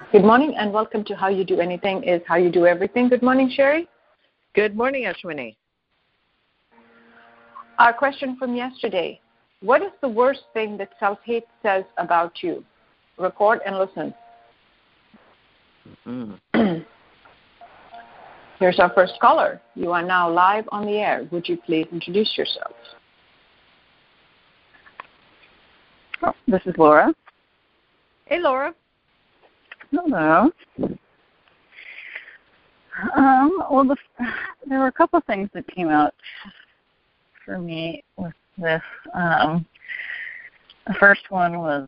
Good morning and welcome to How You Do Anything is How You Do Everything. Good morning, Sherry. Good morning, Ashwini. Our question from yesterday. What is the worst thing that self-hate says about you? Record and listen. Mm-hmm. Here's our first caller. You are now live on the air. Would you please introduce yourself? Oh, this is Laura. Hey, Laura. Hello. Well, there were a couple things that came out for me with this. The first one was,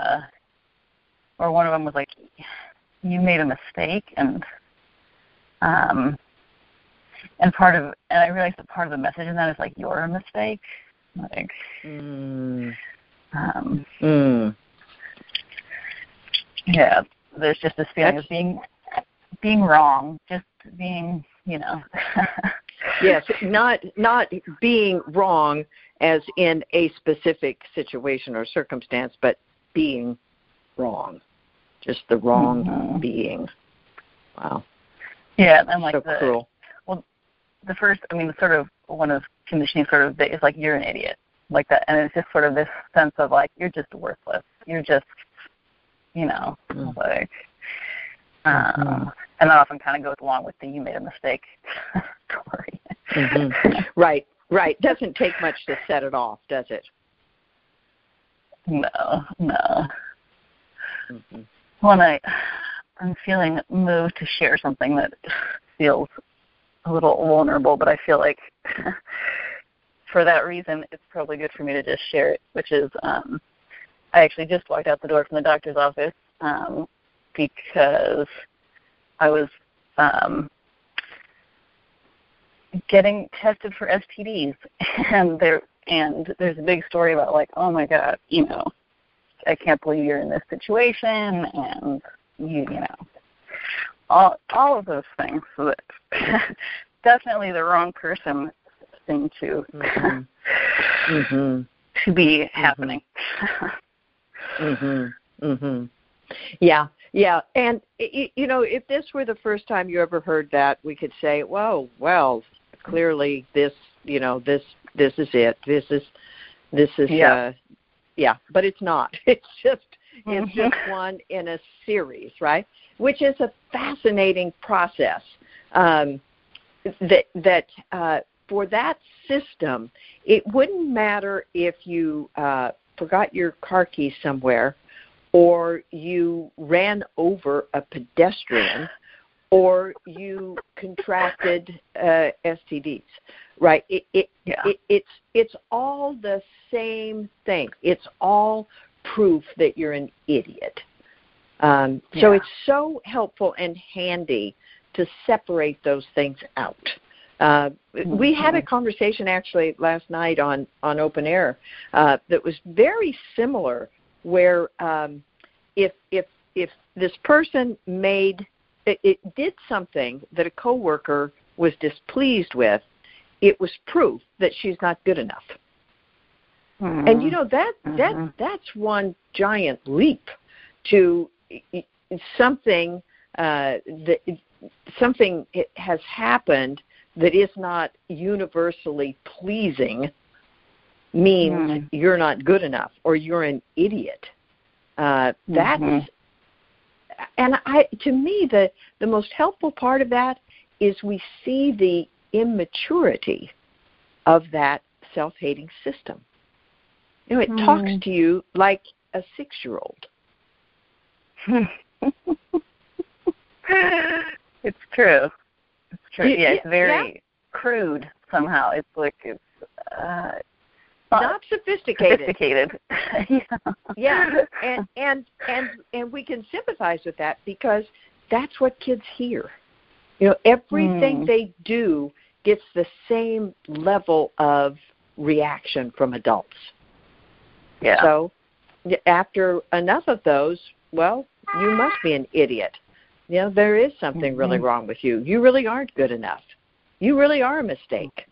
or one of them was like, you made a mistake, and I realized that part of the message in that is like, you're a mistake. Like, yeah. There's just this feeling of being wrong, just being, Yes, not being wrong as in a specific situation or circumstance, but being wrong, just the wrong being. Wow. Yeah, and like so cruel. Well, the first, sort of one of conditioning sort of is like, you're an idiot, like that, and it's just sort of this sense of like, you're just worthless, you're just, like, and that often kind of goes along with the you made a mistake story. Right. Doesn't take much to set it off, does it? No. Well, I'm feeling moved to share something that feels a little vulnerable, but I feel like for that reason, it's probably good for me to just share it, which is I actually just walked out the door from the doctor's office because I was getting tested for STDs, and there's a big story about like, oh my God, I can't believe you're in this situation, and you know, all of those things. So that definitely the wrong person seemed to to be happening. Yeah. And, if this were the first time you ever heard that, we could say, well, clearly this is it. This is but it's not. It's just one in a series, right? Which is a fascinating process. That for that system, it wouldn't matter if you forgot your car keys somewhere, or you ran over a pedestrian, or you contracted STDs, right? It's all the same thing. It's all proof that you're an idiot. So it's so helpful and handy to separate those things out. We had a conversation actually last night on Open Air that was very similar, where if this person did something that a coworker was displeased with, it was proof that she's not good enough. And that's one giant leap to something something has happened that is not universally pleasing means you're not good enough or you're an idiot. To me, the most helpful part of that is we see the immaturity of that self-hating system. It talks to you like a 6-year-old. It's true. It's very crude somehow. It's like it's not sophisticated. Yeah. And we can sympathize with that because that's what kids hear. Everything they do gets the same level of reaction from adults. Yeah. So after enough of those, well, you must be an idiot. There is something really wrong with you. You really aren't good enough. You really are a mistake.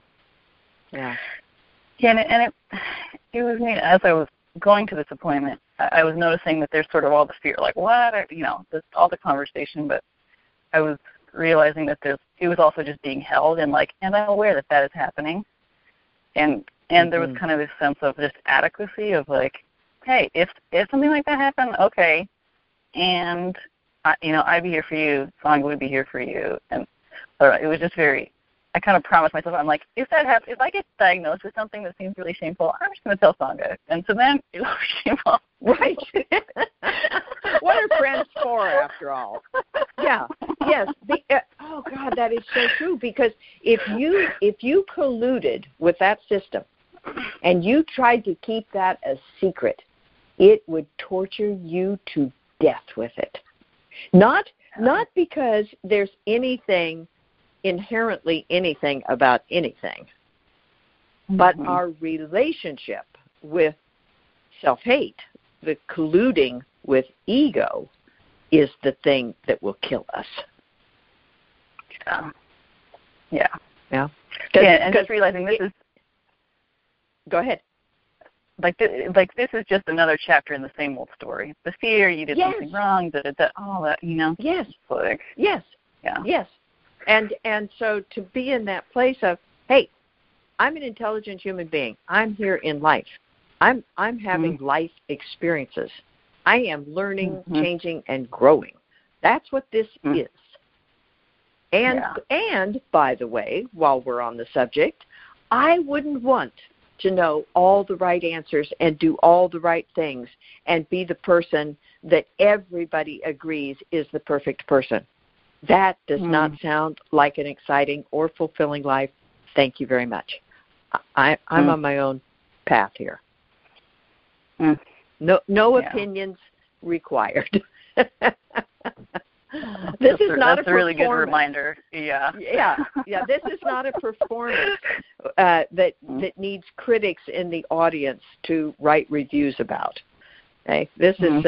Yeah, and it was neat. As I was going to this appointment, I was noticing that there's sort of all the fear, like what, all the conversation, but I was realizing that it was also just being held, and I'm aware that is happening, and there was kind of this sense of just adequacy of hey, if something like that happened, okay, and I'd be here for you, Sangha would be here for you, and it was just very. I kind of promised myself, I'm like, if that happens, if I get diagnosed with something that seems really shameful, I'm just going to tell Sangha, and so then it will be shameful. Right. What are friends for, after all? Yeah. Yes. Oh God, that is so true. Because if you colluded with that system, and you tried to keep that a secret, it would torture you to death with it. Not because there's inherently anything about anything, but our relationship with self-hate, the colluding with ego, is the thing that will kill us. Yeah. And just realizing this is. Go ahead. This is just another chapter in the same old story. The fear, you did something wrong, all that, Yes. Yes. Yeah. Yes. And so to be in that place of, hey, I'm an intelligent human being. I'm here in life. I'm having life experiences. I am learning, changing, and growing. That's what this is. And by the way, while we're on the subject, I wouldn't want to know all the right answers and do all the right things and be the person that everybody agrees is the perfect person. That does not sound like an exciting or fulfilling life. Thank you very much. I'm on my own path here. No opinions required. This is not a really good reminder. Yeah. This is not a performance that needs critics in the audience to write reviews about. Okay, this is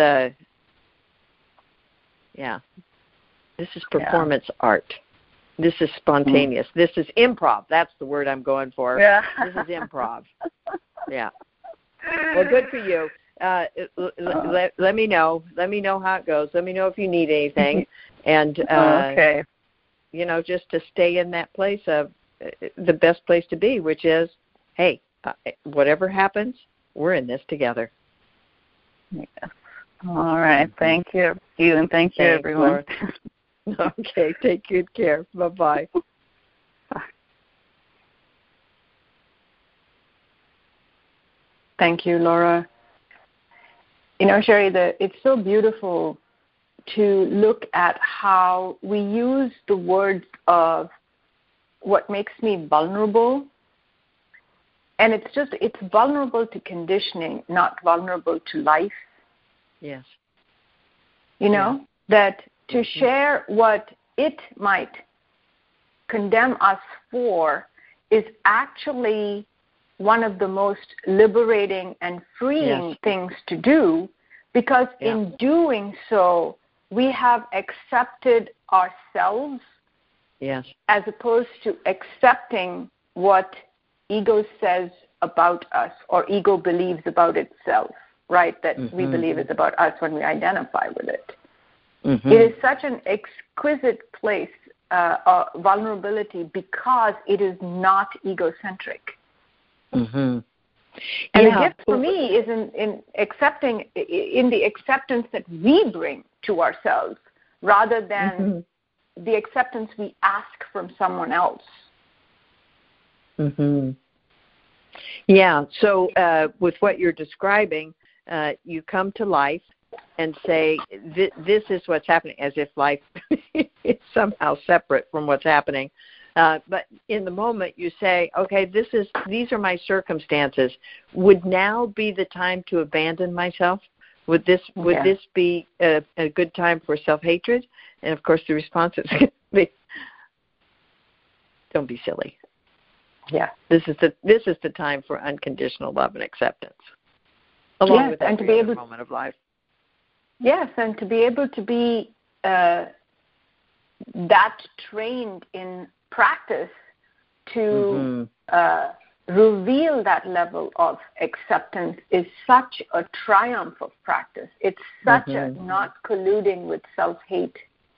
This is performance art. This is spontaneous. This is improv. That's the word I'm going for. Yeah. This is improv. Yeah. Well, good for you. Let me know. Let me know how it goes. Let me know if you need anything. And, okay. Just to stay in that place of the best place to be, which is, hey, whatever happens, we're in this together. Yes. All right. Thank you. And thank you, everyone. Okay. Take good care. Bye-bye. Bye. Thank you, Laura. Sherry, it's so beautiful to look at how we use the words of what makes me vulnerable. And it's vulnerable to conditioning, not vulnerable to life. Yes. That to share what it might condemn us for is actually one of the most liberating and freeing things to do, because in doing so, we have accepted ourselves as opposed to accepting what ego says about us or ego believes about itself, right, that we believe is about us when we identify with it. It is such an exquisite place, vulnerability, because it is not egocentric. And the gift for me is in accepting, in the acceptance that we bring to ourselves, rather than the acceptance we ask from someone else. Yeah. So with what you're describing, you come to life and say, this is what's happening, as if life is somehow separate from what's happening. But in the moment you say, okay, these are my circumstances. Would now be the time to abandon myself? Would this be a good time for self-hatred? And of course the response is going to be, don't be silly. Yeah. This is the time for unconditional love and acceptance. Along with every other moment of life. Yes, and to be able to be that trained in practice to reveal that level of acceptance is such a triumph of practice. It's such a not colluding with self-hate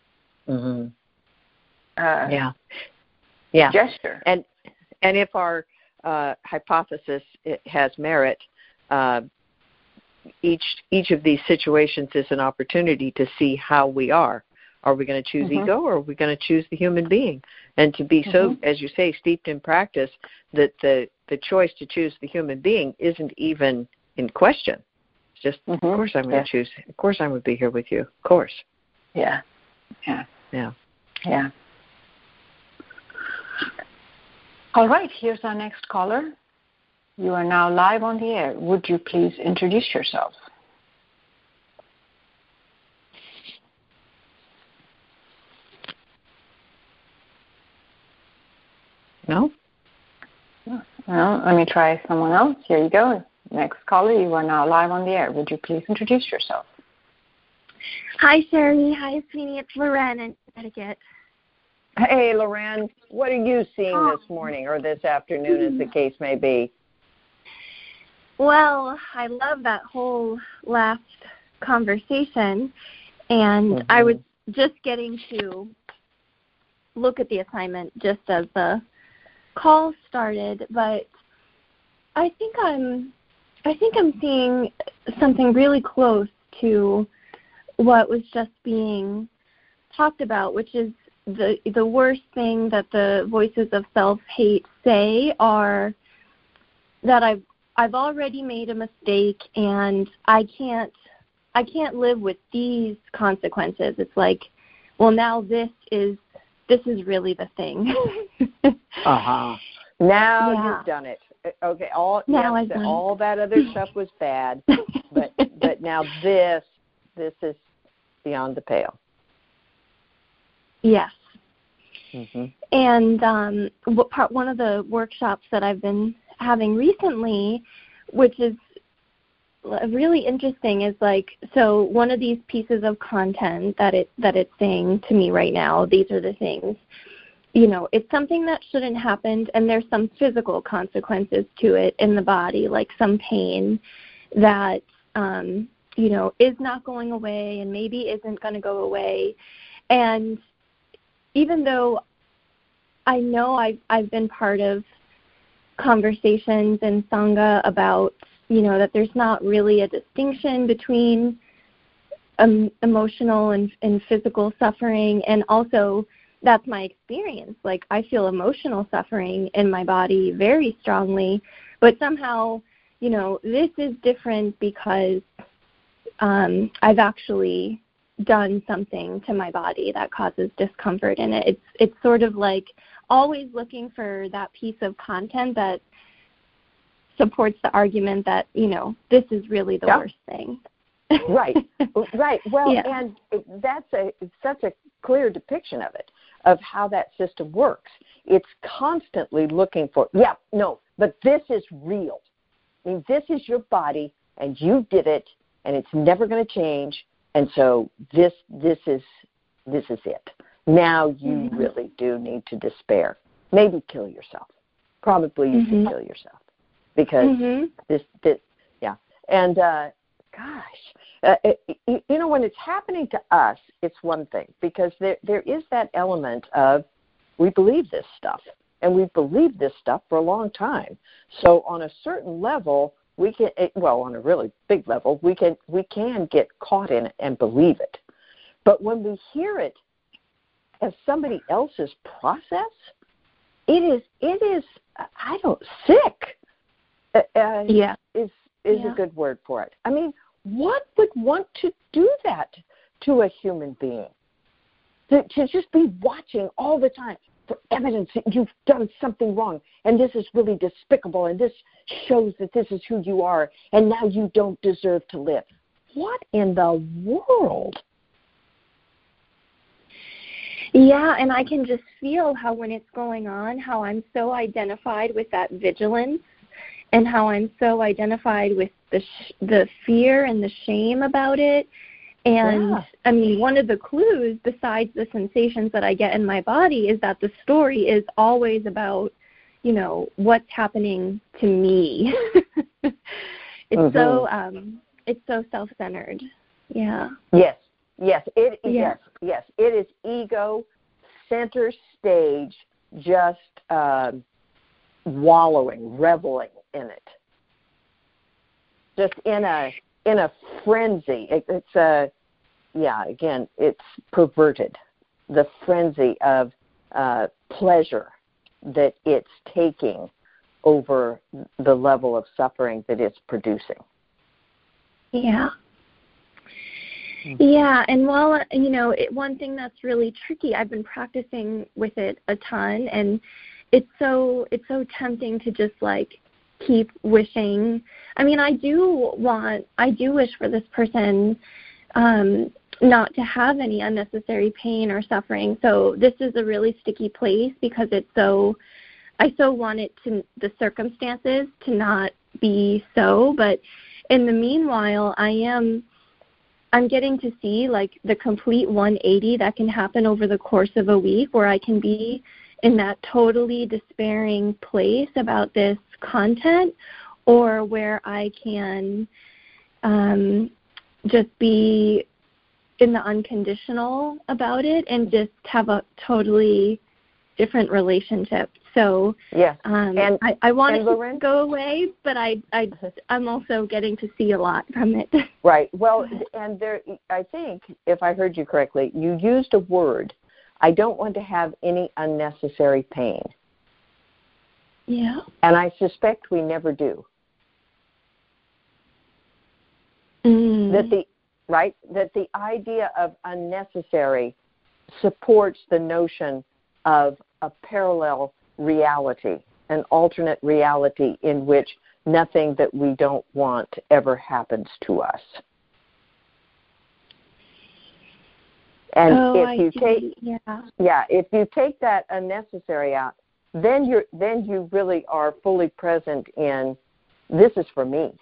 gesture. And if our hypothesis has merit, each of these situations is an opportunity to see how we are. Are we going to choose ego, or are we going to choose the human being? And to be so, as you say, steeped in practice, that the choice to choose the human being isn't even in question. It's just, of course I'm going to choose. Of course I'm going to be here with you. Of course. Yeah. All right, here's our next caller. You are now live on the air. Would you please introduce yourself? No? Well, let me try someone else. Here you go. Next caller, you are now live on the air. Would you please introduce yourself? Hi, Sherry. Hi, Sweeney. It's Loren in Connecticut. Hey, Loren. What are you seeing this morning or this afternoon, as the case may be? Well, I love that whole last conversation, and I was just getting to look at the assignment just as the call started, but I think I'm seeing something really close to what was just being talked about, which is the worst thing that the voices of self-hate say are that I've already made a mistake and I can't live with these consequences. It's like, well, now this is really the thing. Now you've done it. Okay, all that other stuff was bad, but now this is beyond the pale. Yes. And one of the workshops that I've been having recently, which is really interesting, is like, so one of these pieces of content that it's saying to me right now, these are the things, it's something that shouldn't happen, and there's some physical consequences to it in the body, like some pain that is not going away and maybe isn't going to go away. And even though I know I've been part of conversations in Sangha about, that there's not really a distinction between emotional and physical suffering, and also that's my experience. Like, I feel emotional suffering in my body very strongly, but somehow, this is different because I've actually done something to my body that causes discomfort in it. It's sort of like always looking for that piece of content that supports the argument that, this is really the worst thing. Right. Well, and that's such a clear depiction of it, of how that system works. It's constantly looking for, but this is real. I mean, this is your body, and you did it, and it's never going to change. And so this is it. Now you really do need to despair. Maybe kill yourself. Probably you should kill yourself, because this. And when it's happening to us, it's one thing, because there is that element of, we believe this stuff, and we've believed this stuff for a long time. So on a certain level, we can, on a really big level, we can get caught in it and believe it. But when we hear it as somebody else's process, it is sick. Is a good word for it. I mean, what would want to do that to a human being? To just be watching all the time for evidence that you've done something wrong, and this is really despicable, and this shows that this is who you are, and now you don't deserve to live. What in the world? Yeah, and I can just feel how when it's going on, how I'm so identified with that vigilance, and how I'm so identified with the fear and the shame about it. And, I mean, one of the clues, besides the sensations that I get in my body, is that the story is always about, what's happening to me. It's so self-centered. Yeah. Yes. It is ego center stage, just wallowing, reveling in it, just in a frenzy. It's perverted, the frenzy of pleasure that it's taking over the level of suffering that it's producing. Yeah. Yeah, and while, one thing that's really tricky, I've been practicing with it a ton, and it's so tempting to just keep wishing. I mean, I do wish for this person not to have any unnecessary pain or suffering. So this is a really sticky place because I so want the circumstances to not be so, but in the meanwhile, I'm getting to see the complete 180 that can happen over the course of a week, where I can be in that totally despairing place about this content, or where I can just be in the unconditional about it and just have a totally different relationship. So yes. I want it to go away, but I'm also getting to see a lot from it. Right. Well, and I think, if I heard you correctly, you used a word. I don't want to have any unnecessary pain. Yeah. And I suspect we never do. That the idea of unnecessary supports the notion of a parallel reality, an alternate reality in which nothing that we don't want ever happens to us. And if you take that unnecessary out, then you really are fully present in, this is for me.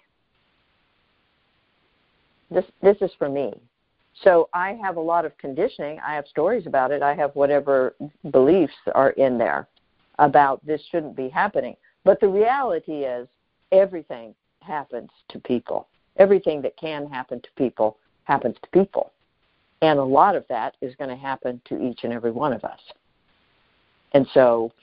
This is for me. So I have a lot of conditioning. I have stories about it. I have whatever beliefs are in there about this shouldn't be happening. But the reality is everything happens to people. Everything that can happen to people happens to people. And a lot of that is going to happen to each and every one of us. And so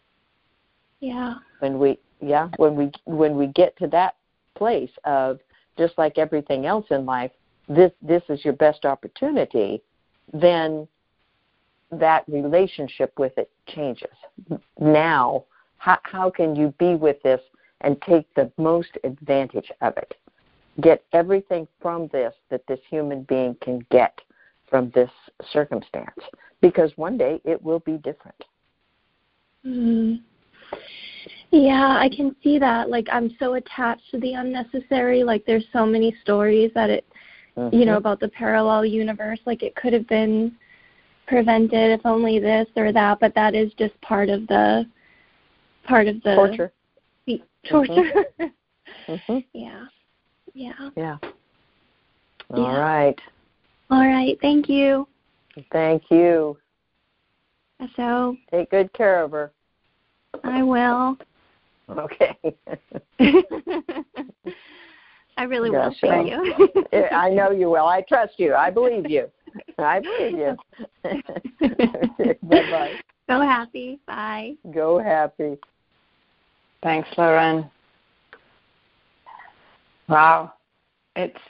when we get to that place of, just like everything else in life, this is your best opportunity, then that relationship with it changes. Now, how can you be with this and take the most advantage of it? Get everything from this that this human being can get from this circumstance, because one day it will be different. Mm-hmm. Yeah, I can see that. I'm so attached to the unnecessary. There's so many stories that it, about the parallel universe. It could have been prevented if only this or that, but that is just part of the torture. Torture. Mm-hmm. Yeah. All right. All right. Thank you. Thank you. So take good care of her. I will. Okay. I really will. Thank you. I know you will. I trust you. I believe you. Bye-bye. Go happy. Bye. Go happy. Thanks, Lauren. Wow. It's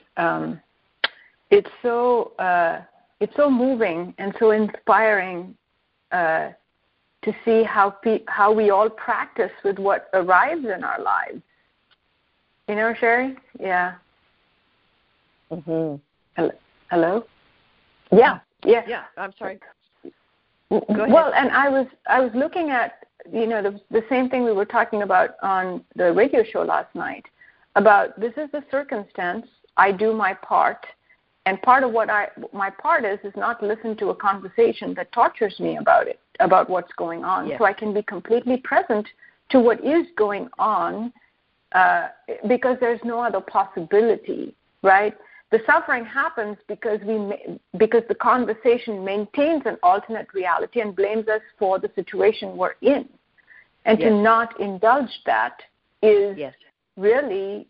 so moving and so inspiring to see how we all practice with what arrives in our lives. Sherry? Yeah. Mm-hmm. Hello? Yeah. I'm sorry. Go ahead. Well, and I was looking at the same thing we were talking about on the radio show last night about, this is the circumstance, I do my part, and part of what my part is not listen to a conversation that tortures me about what's going on. Yes. So I can be completely present to what is going on, because there's no other possibility, right? The suffering happens because the conversation maintains an alternate reality and blames us for the situation we're in. And to not indulge that is really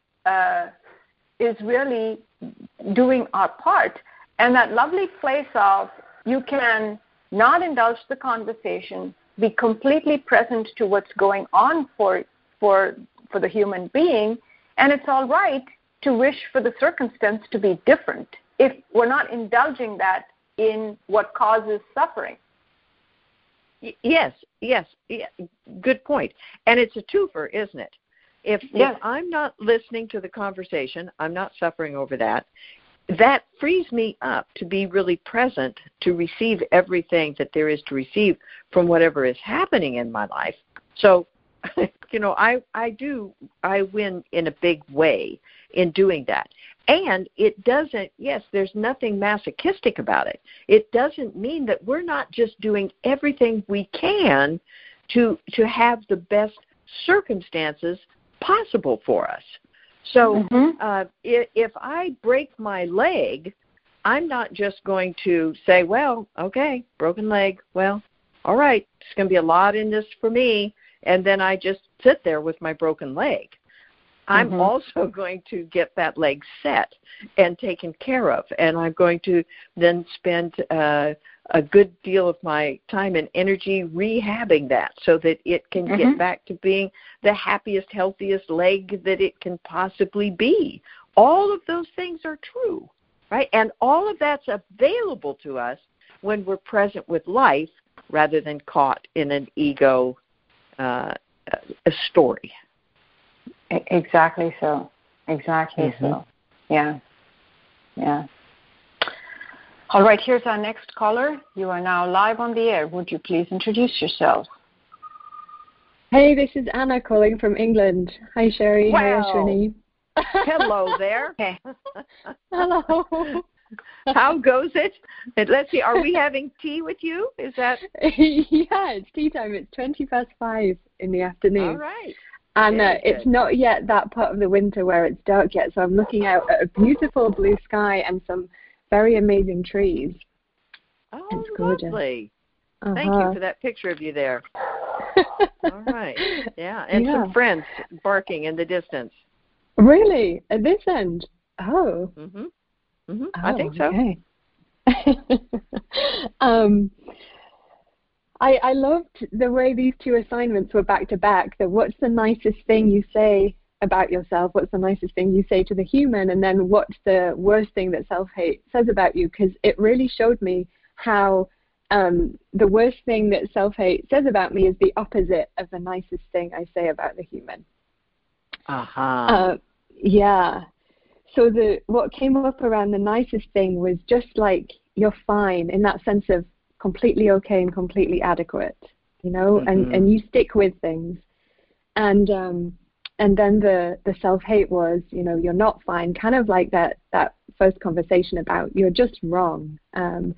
doing our part. And that lovely place of you can not indulge the conversation, be completely present to what's going on for the human being, and it's all right to wish for the circumstance to be different if we're not indulging that in what causes suffering. Yes, good point. And it's a twofer, isn't it? If I'm not listening to the conversation, I'm not suffering over that, that frees me up to be really present, to receive everything that there is to receive from whatever is happening in my life. So, I win in a big way in doing that. And it doesn't, there's nothing masochistic about it. It doesn't mean that we're not just doing everything we can to have the best circumstances possible for us. So if I break my leg, I'm not just going to say, well, okay, broken leg, well, all right, it's going to be a lot in this for me, and then I just sit there with my broken leg. I'm also going to get that leg set and taken care of, and I'm going to then spend a good deal of my time and energy rehabbing that so that it can get back to being the happiest, healthiest leg that it can possibly be. All of those things are true, right? And all of that's available to us when we're present with life rather than caught in an ego story. Exactly so. Exactly so. Yeah. All right, here's our next caller. You are now live on the air. Would you please introduce yourself? Hey, this is Anna calling from England. Hi, Sherry. Wow. Hi, Ashwini. Hello there. Hello. How goes it? And let's see, are we having tea with you? Is that? Yeah, it's tea time. It's 5:20 in the afternoon. All right. And it's not yet that part of the winter where it's dark yet, so I'm looking out at a beautiful blue sky and some very amazing trees. Oh, it's gorgeous. Lovely. Thank you for that picture of you there. All right. Yeah, and some friends barking in the distance. Really? At this end? Oh. I think so. Okay. I loved the way these two assignments were back to back. That what's the nicest thing you say about yourself? What's the nicest thing you say to the human? And then what's the worst thing that self-hate says about you? Because it really showed me how the worst thing that self-hate says about me is the opposite of the nicest thing I say about the human. Yeah. So what came up around the nicest thing was just like, you're fine, in that sense of completely okay and completely adequate, and you stick with things. And then the self-hate was, you're not fine, kind of like that first conversation about you're just wrong, and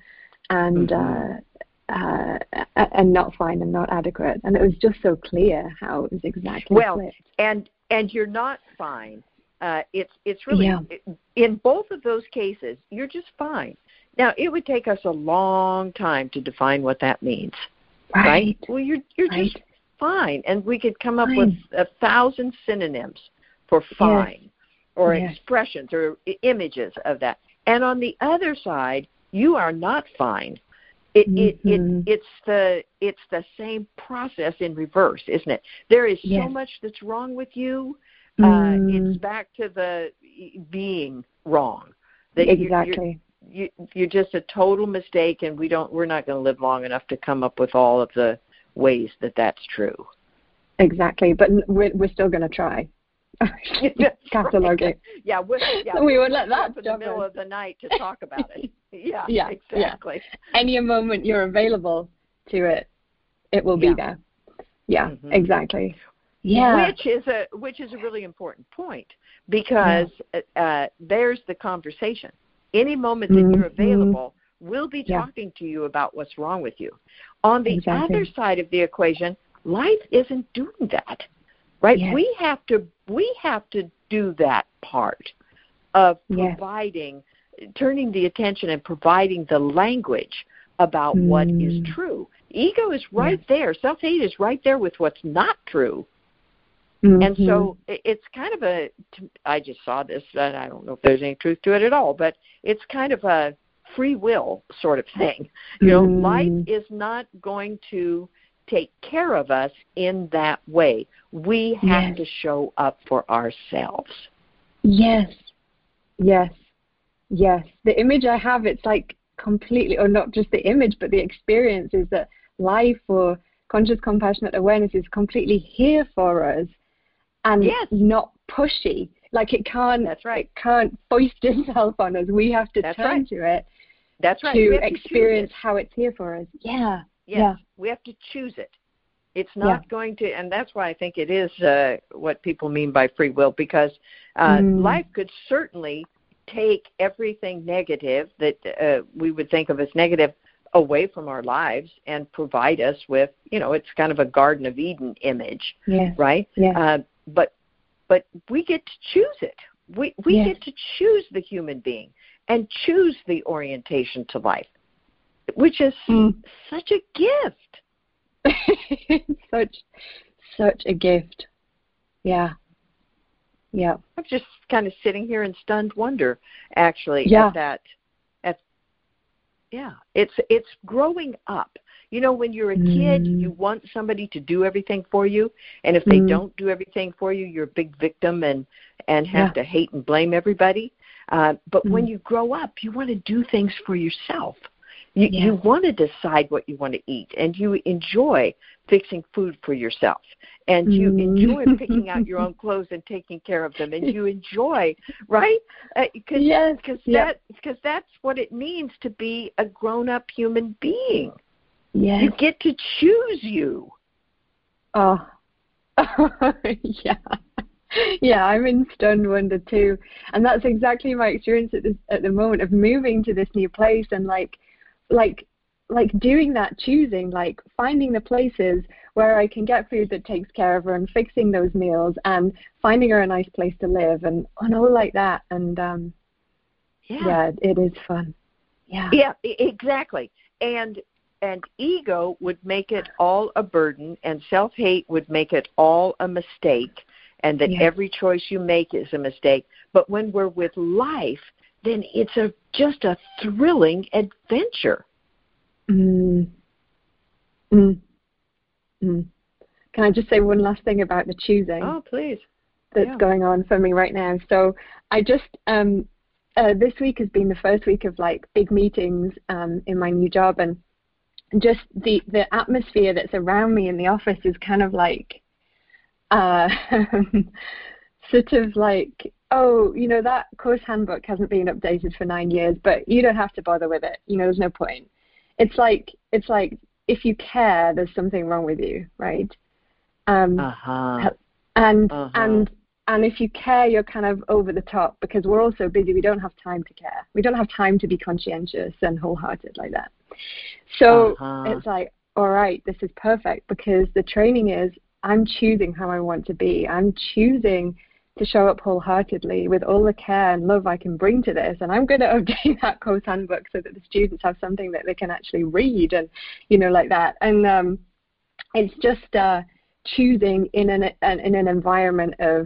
not fine and not adequate. And it was just so clear how it was exactly flipped. And you're not fine. It's really, in both of those cases, you're just fine. Now, it would take us a long time to define what that means, right? Well, you're just fine, and we could come up with 1,000 synonyms for fine, or expressions or images of that. And on the other side, you are not fine. It's the same process in reverse, isn't it? There is so much that's wrong with you. It's back to the being wrong. That exactly. You're just a total mistake, and we're not going to live long enough to come up with all of the ways that that's true. Exactly, but we're still going to try. Cataloging. Yeah, we won't let that in the middle of the night to talk about it. Yeah, exactly. Yeah. Any moment you're available to it, it will be there. Yeah, exactly. Yeah, which is a really important point, because there's the conversation. Any moment that you're available, we'll be talking to you about what's wrong with you. On the other side of the equation, life isn't doing that, right? Yes. We have to do that part of providing, turning the attention and providing the language about what is true. Ego is right there. Self-hate is right there with what's not true. Mm-hmm. And so it's kind of I just saw this, and I don't know if there's any truth to it at all, but it's kind of a free will sort of thing. You know, life is not going to take care of us in that way. We have to show up for ourselves. Yes. The image I have, it's like completely, or not just the image, but the experience is that life or conscious compassionate awareness is completely here for us and not pushy. Like it can't, it can't foist itself on us. We have to turn to it. That's right. To experience how it's here for us. Yes. We have to choose it. It's not going to, and that's why I think it is what people mean by free will, because life could certainly take everything negative that we would think of as negative away from our lives and provide us with, you know, it's kind of a Garden of Eden image, right? But we get to choose it. We get to choose the human being and choose the orientation to life, which is such a gift. such a gift. Yeah. I'm just kind of sitting here in stunned wonder, actually, at that. It's growing up. You know, when you're a kid, you want somebody to do everything for you, and if they don't do everything for you, you're a big victim and have to hate and blame everybody. But when you grow up, you want to do things for yourself. You want to decide what you want to eat, and you enjoy fixing food for yourself, and you enjoy picking out your own clothes and taking care of them, and you enjoy, right? Because that's what it means to be a grown-up human being. You get to choose you. Oh, yeah, I'm in stunned wonder too, and that's exactly my experience at the moment of moving to this new place and like doing that choosing, like finding the places where I can get food that takes care of her and fixing those meals and finding her a nice place to live and all like that. And it is fun. Yeah, exactly. And ego would make it all a burden, and self-hate would make it all a mistake, and that every choice you make is a mistake. But when we're with life, then it's just a thrilling adventure. Can I just say one last thing about the choosing? Oh, please. That's going on for me right now. So I just, this week has been the first week of like big meetings in my new job, and just the atmosphere that's around me in the office is kind of like, sort of like, oh, you know, that course handbook hasn't been updated for 9 years, but you don't have to bother with it. You know, there's no point. It's like if you care, there's something wrong with you, right? And if you care, you're kind of over the top because we're all so busy. We don't have time to care. We don't have time to be conscientious and wholehearted like that. So it's like, all right, this is perfect because the training is I'm choosing how I want to be. I'm choosing to show up wholeheartedly with all the care and love I can bring to this. And I'm going to update that course handbook so that the students have something that they can actually read and, you know, like that. And it's just choosing in an environment of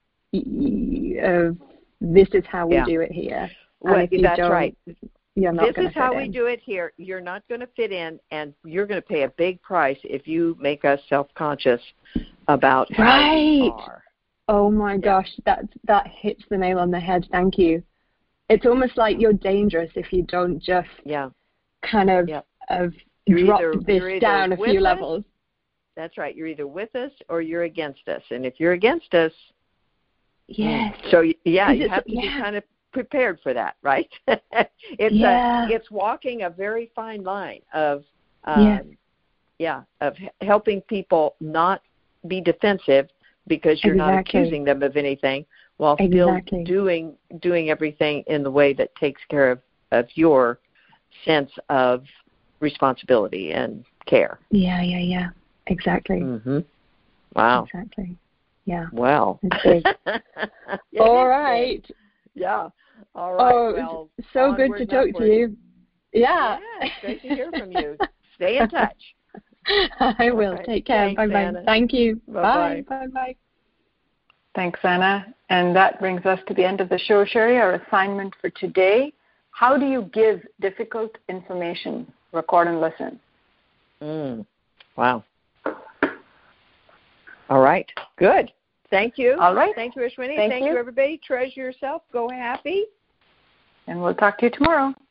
this is how we do it here. Well, that's right. You're not this is how we do it here. You're not going to fit in, and you're going to pay a big price if you make us self-conscious about how we are. Oh my gosh, that hits the nail on the head. Thank you. It's almost like you're dangerous if you don't just kind of drop this down a few levels. That's right. You're either with us or you're against us. And if you're against us, so you have to be kind of prepared for that, right? It's walking a very fine line of helping people not be defensive because you're not accusing them of anything, while still doing everything in the way that takes care of your sense of responsibility and care. Yeah. Exactly. Mm-hmm. Wow. Exactly. Yeah. Well. All right. Yeah. All right. Oh, well, so good to talk to you. Yeah. Great to hear from you. Stay in touch. I will. Right. Take care. Thanks, Bye-bye. Anna. Thank you. Bye-bye. Bye. Bye-bye. Thanks, Anna. And that brings us to the end of the show, Sherry. Our assignment for today: how do you give difficult information? Record and listen. Wow. All right. Good. Thank you. All right. Thank you, Ashwini. Thank you, everybody. Treasure yourself. Go happy. And we'll talk to you tomorrow.